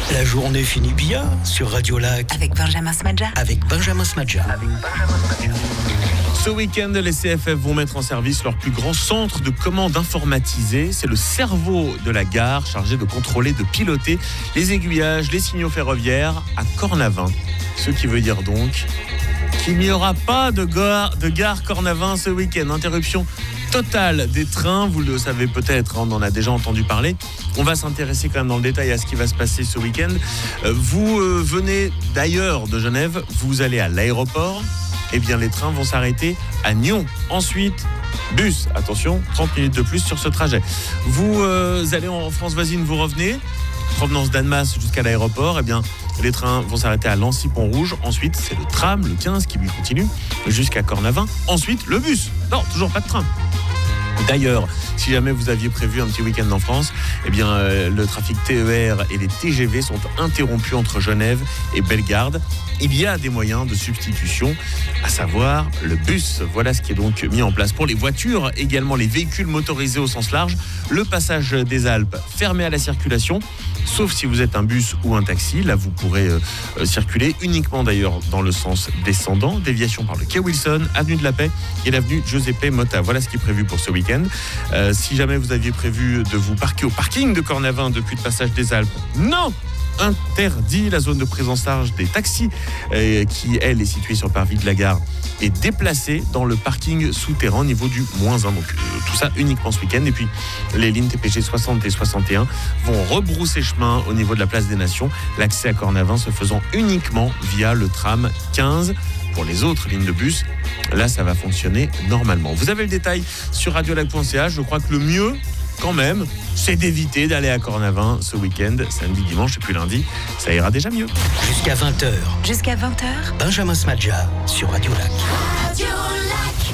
La journée finit bien sur Radio Lac. Avec Benjamin Smadja. Avec Benjamin Smadja. Ce week-end, les CFF vont mettre en service leur plus grand centre de commande informatisé. C'est le cerveau de la gare chargé de contrôler, de piloter les aiguillages, les signaux ferroviaires à Cornavin. Ce qui veut dire donc qu'il n'y aura pas de gare Cornavin ce week-end. Interruption totale des trains, vous le savez peut-être, on en a déjà entendu parler. On va s'intéresser quand même dans le détail à ce qui va se passer ce week-end. Vous venez d'ailleurs de Genève, vous allez à l'aéroport. Eh bien, les trains vont s'arrêter à Nyon. Ensuite, bus. Attention, 30 minutes de plus sur ce trajet. Vous allez en France voisine, vous revenez. Provenance d'Annemasse jusqu'à l'aéroport. Eh bien, les trains vont s'arrêter à Lancy-Pont-Rouge. Ensuite, c'est le tram, le 15, qui lui continue jusqu'à Cornavin. Ensuite, le bus. Non, toujours pas de train. D'ailleurs, si jamais vous aviez prévu un petit week-end en France, eh bien, le trafic TER et les TGV sont interrompus entre Genève et Bellegarde. Il y a des moyens de substitution, à savoir le bus. Voilà ce qui est donc mis en place pour les voitures, également les véhicules motorisés au sens large. Le passage des Alpes fermé à la circulation, sauf si vous êtes un bus ou un taxi. Là, vous pourrez circuler uniquement d'ailleurs dans le sens descendant. Déviation par le quai Wilson, avenue de la Paix et l'avenue Giuseppe Motta. Voilà ce qui est prévu pour ce week-end. Si jamais vous aviez prévu de vous parquer au parking de Cornavin depuis le passage des Alpes, non! Interdit. La zone de prise en charge des taxis, qui elle est située sur le parvis de la gare, est déplacée dans le parking souterrain au niveau du -1. Donc tout ça uniquement ce week-end. Et puis les lignes TPG 60 et 61 vont rebrousser chemin au niveau de la place des Nations. L'accès à Cornavin se faisant uniquement via le tram 15. Pour les autres lignes de bus, là ça va fonctionner normalement. Vous avez le détail sur radiolac.ch. Je crois que le mieux quand même, c'est d'éviter d'aller à Cornavin ce week-end, samedi, dimanche et puis lundi. Ça ira déjà mieux. Jusqu'à 20h. Jusqu'à 20h. Benjamin Smadja sur Radio Lac.